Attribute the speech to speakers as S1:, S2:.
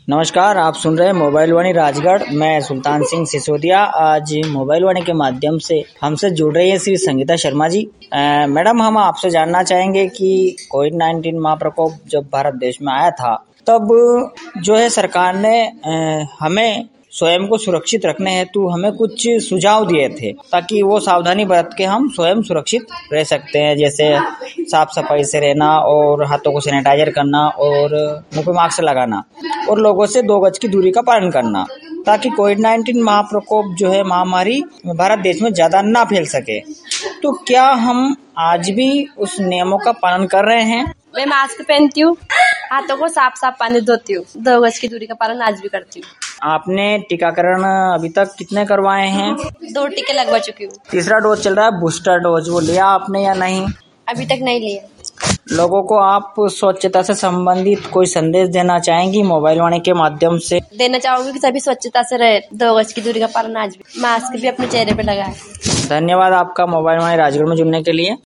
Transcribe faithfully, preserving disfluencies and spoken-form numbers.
S1: नमस्कार, आप सुन रहे हैं मोबाइल वाणी राजगढ़। मैं सुल्तान सिंह सिसोदिया। आज मोबाइल वाणी के माध्यम से हमसे जुड़ रही है श्री संगीता शर्मा जी। आ, मैडम, हम आपसे जानना चाहेंगे कि कोविड नाइन्टीन महाप्रकोप जब भारत देश में आया था तब जो है सरकार ने आ, हमें स्वयं को सुरक्षित रखने हेतु हमें कुछ सुझाव दिए थे ताकि वो सावधानी बरत के हम स्वयं सुरक्षित रह सकते हैं, जैसे साफ सफाई से रहना और हाथों को सैनिटाइजर करना और मुंह पे मास्क लगाना और लोगों से दो गज की दूरी का पालन करना, ताकि कोविड नाइन्टीन महाप्रकोप जो है महामारी भारत देश में ज्यादा ना फैल सके। तो क्या हम आज भी उस नियमों का पालन कर रहे हैं?
S2: मैं मास्क पहनती हूँ, हाथों को साफ साफ पानी धोती हूँ, दो गज की दूरी का पालन आज भी करती हूँ।
S1: आपने टीकाकरण अभी तक कितने करवाए हैं?
S2: दो टीके लगवा चुकी हूँ।
S1: तीसरा डोज चल रहा है, बूस्टर डोज, वो लिया आपने या नहीं?
S2: अभी तक नहीं लिया।
S1: लोगों को आप स्वच्छता से संबंधित कोई संदेश देना चाहेंगी मोबाइल वाणी के माध्यम से?
S2: देना चाहूंगी कि सभी स्वच्छता से रहे, दो गज की दूरी का पालन आज भी, मास्क भी अपने चेहरे पे लगाए।
S1: धन्यवाद आपका मोबाइल वाणी राजगढ़ में जुड़ने के लिए।